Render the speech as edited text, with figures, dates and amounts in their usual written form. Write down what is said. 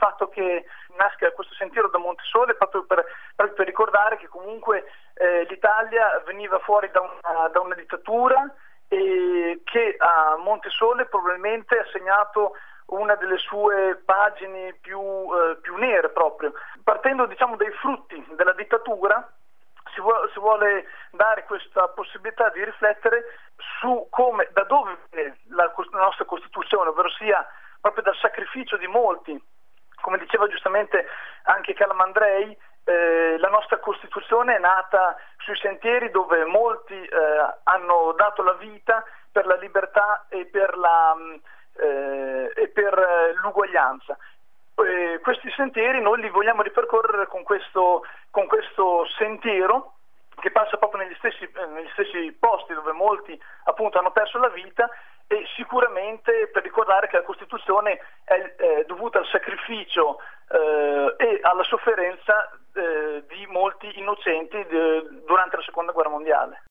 fatto che nasca questo sentiero da Montesole proprio per ricordare che comunque l'Italia veniva fuori da una dittatura e che a Montesole probabilmente ha segnato una delle sue pagine più nere proprio. Partendo diciamo dai frutti della dittatura si vuole dare questa possibilità di riflettere su come, da dove viene la nostra Costituzione, ovvero sia proprio dal sacrificio di molti, come diceva giustamente anche Calamandrei. La nostra Costituzione è nata sui sentieri dove molti hanno dato la vita per la libertà e per l'uguaglianza. Questi sentieri noi li vogliamo ripercorrere con questo sentiero che passa proprio negli stessi posti dove molti appunto hanno perso la vita, e sicuramente per ricordare che la Costituzione è dovuta al sacrificio e alla sofferenza di molti innocenti durante la Seconda Guerra Mondiale.